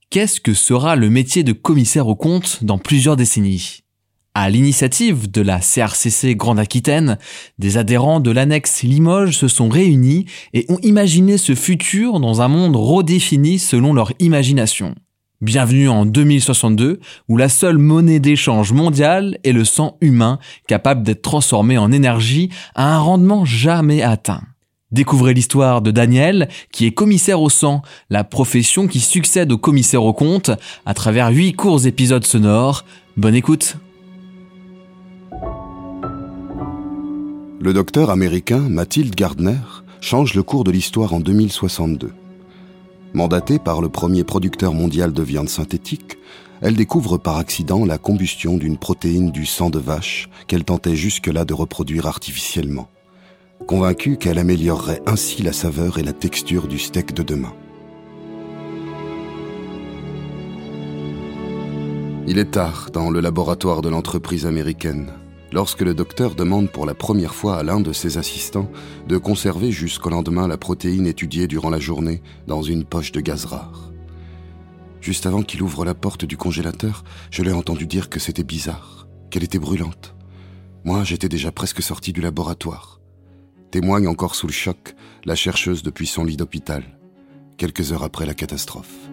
qu'est-ce que sera le métier de commissaire aux comptes dans plusieurs décennies ? À l'initiative de la CRCC Grande Aquitaine, des adhérents de l'annexe Limoges se sont réunis et ont imaginé ce futur dans un monde redéfini selon leur imagination. Bienvenue en 2062, où la seule monnaie d'échange mondiale est le sang humain capable d'être transformé en énergie à un rendement jamais atteint. Découvrez l'histoire de Daniel, qui est commissaire au sang, la profession qui succède au commissaire aux comptes, à travers 8 courts épisodes sonores. Bonne écoute! Le docteur américain Mathilde Gardner change le cours de l'histoire en 2062. Mandatée par le premier producteur mondial de viande synthétique, elle découvre par accident la combustion d'une protéine du sang de vache qu'elle tentait jusque-là de reproduire artificiellement, convaincue qu'elle améliorerait ainsi la saveur et la texture du steak de demain. Il est tard dans le laboratoire de l'entreprise américaine, lorsque le docteur demande pour la première fois à l'un de ses assistants de conserver jusqu'au lendemain la protéine étudiée durant la journée dans une poche de gaz rare. Juste avant qu'il ouvre la porte du congélateur, je l'ai entendu dire que c'était bizarre, qu'elle était brûlante. Moi, j'étais déjà presque sorti du laboratoire. Témoigne encore sous le choc la chercheuse depuis son lit d'hôpital, quelques heures après la catastrophe.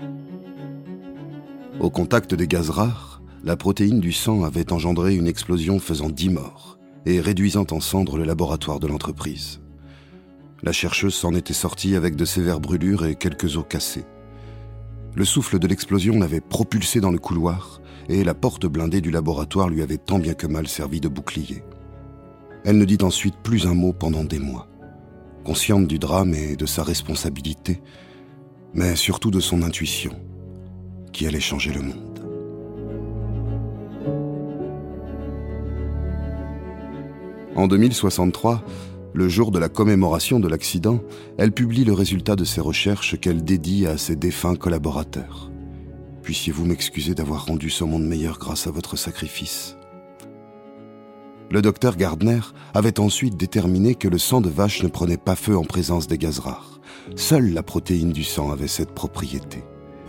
Au contact des gaz rares, la protéine du sang avait engendré une explosion faisant 10 morts et réduisant en cendres le laboratoire de l'entreprise. La chercheuse s'en était sortie avec de sévères brûlures et quelques os cassés. Le souffle de l'explosion l'avait propulsée dans le couloir et la porte blindée du laboratoire lui avait tant bien que mal servi de bouclier. Elle ne dit ensuite plus un mot pendant des mois, consciente du drame et de sa responsabilité, mais surtout de son intuition, qui allait changer le monde. En 2063, le jour de la commémoration de l'accident, elle publie le résultat de ses recherches qu'elle dédie à ses défunts collaborateurs. Puissiez-vous m'excuser d'avoir rendu ce monde meilleur grâce à votre sacrifice. Le docteur Gardner avait ensuite déterminé que le sang de vache ne prenait pas feu en présence des gaz rares. Seule la protéine du sang avait cette propriété.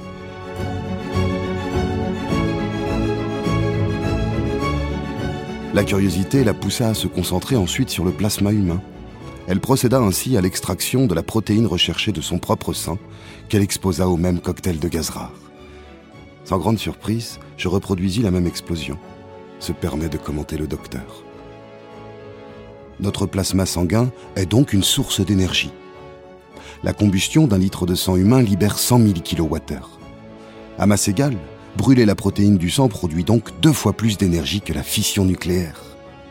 La curiosité la poussa à se concentrer ensuite sur le plasma humain. Elle procéda ainsi à l'extraction de la protéine recherchée de son propre sang, qu'elle exposa au même cocktail de gaz rare. Sans grande surprise, je reproduisis la même explosion, se permet de commenter le docteur. Notre plasma sanguin est donc une source d'énergie. La combustion d'un litre de sang humain libère 100 000 kWh. À masse égale, brûler la protéine du sang produit donc 2 fois plus d'énergie que la fission nucléaire.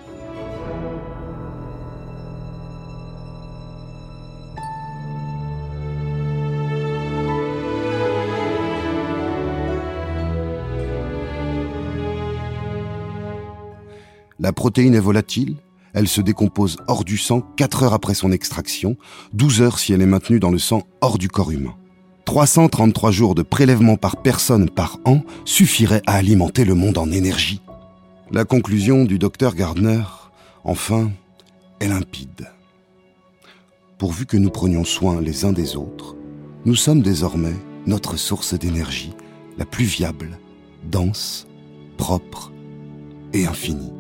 La protéine est volatile, elle se décompose hors du sang 4 heures après son extraction, 12 heures si elle est maintenue dans le sang hors du corps humain. 333 jours de prélèvement par personne par an suffiraient à alimenter le monde en énergie. La conclusion du docteur Gardner, enfin, est limpide. Pourvu que nous prenions soin les uns des autres, nous sommes désormais notre source d'énergie la plus viable, dense, propre et infinie.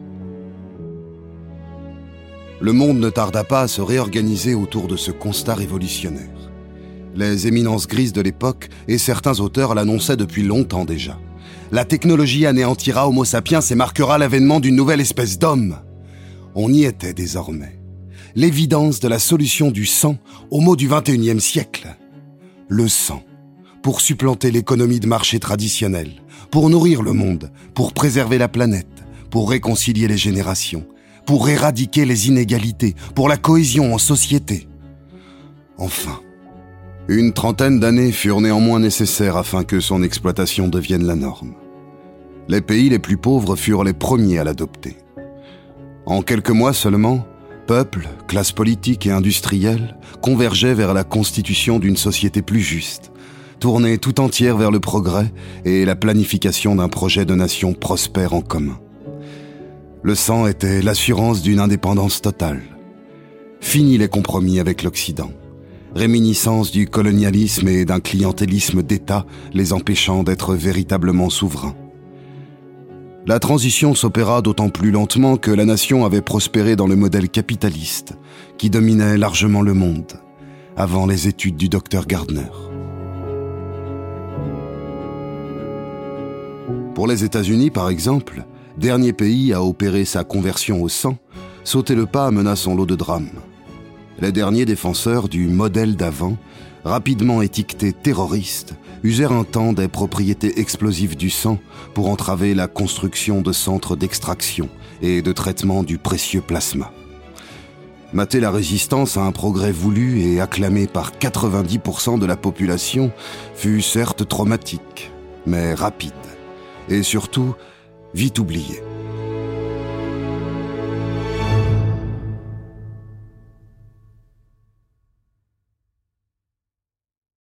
Le monde ne tarda pas à se réorganiser autour de ce constat révolutionnaire. Les éminences grises de l'époque et certains auteurs l'annonçaient depuis longtemps déjà. La technologie anéantira Homo sapiens et marquera l'avènement d'une nouvelle espèce d'homme. On y était désormais. L'évidence de la solution du sang au mot du XXIe siècle. Le sang, pour supplanter l'économie de marché traditionnelle, pour nourrir le monde, pour préserver la planète, pour réconcilier les générations, pour éradiquer les inégalités, pour la cohésion en société. Enfin, une trentaine d'années furent néanmoins nécessaires afin que son exploitation devienne la norme. Les pays les plus pauvres furent les premiers à l'adopter. En quelques mois seulement, peuples, classes politiques et industrielles convergeaient vers la constitution d'une société plus juste, tournée tout entière vers le progrès et la planification d'un projet de nation prospère en commun. Le sang était l'assurance d'une indépendance totale. Fini les compromis avec l'Occident. réminiscence du colonialisme et d'un clientélisme d'État les empêchant d'être véritablement souverains. La transition s'opéra d'autant plus lentement que la nation avait prospéré dans le modèle capitaliste qui dominait largement le monde, avant les études du docteur Gardner. Pour les États-Unis, par exemple, dernier pays à opérer sa conversion au sang, sauter le pas mena son lot de drames. Les derniers défenseurs du modèle d'avant, rapidement étiquetés terroristes, usèrent un temps des propriétés explosives du sang pour entraver la construction de centres d'extraction et de traitement du précieux plasma. Mater la résistance à un progrès voulu et acclamé par 90% de la population fut certes traumatique, mais rapide, et surtout vite oublié.